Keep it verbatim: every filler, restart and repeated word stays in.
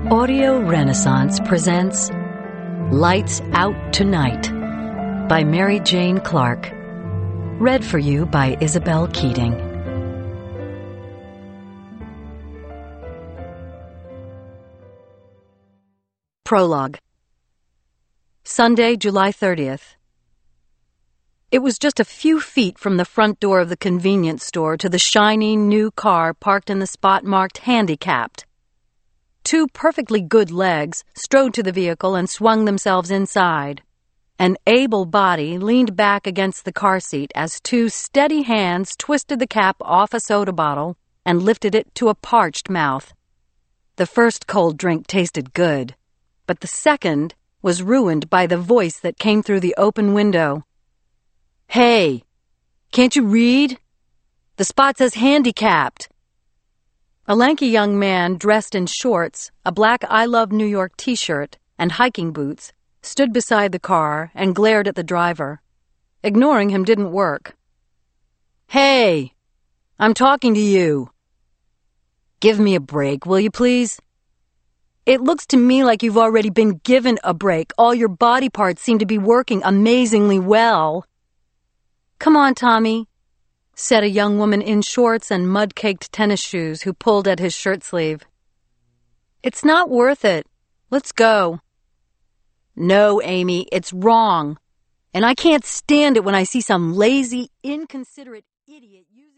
Audio Renaissance presents Lights Out Tonight by Mary Jane Clark. Read for you by Isabel Keating. Prologue. Sunday, July thirtieth. It was just a few feet from the front door of the convenience store to the shiny new car parked in the spot marked handicapped. Two perfectly good legs strode to the vehicle and swung themselves inside. An able body leaned back against the car seat as two steady hands twisted the cap off a soda bottle and lifted it to a parched mouth. The first cold drink tasted good, but the second was ruined by the voice that came through the open window. "Hey, can't you read? The spot says handicapped." A lanky young man dressed in shorts, a black I Love New York t-shirt, and hiking boots stood beside the car and glared at the driver. Ignoring him didn't work. "Hey, I'm talking to you. Give me a break, will you please? It looks to me like you've already been given a break. All your body parts seem to be working amazingly well." "Come on, Tommy," said a young woman in shorts and mud-caked tennis shoes who pulled at his shirt sleeve. "It's not worth it. Let's go." "No, Amy, it's wrong. And I can't stand it when I see some lazy, inconsiderate idiot using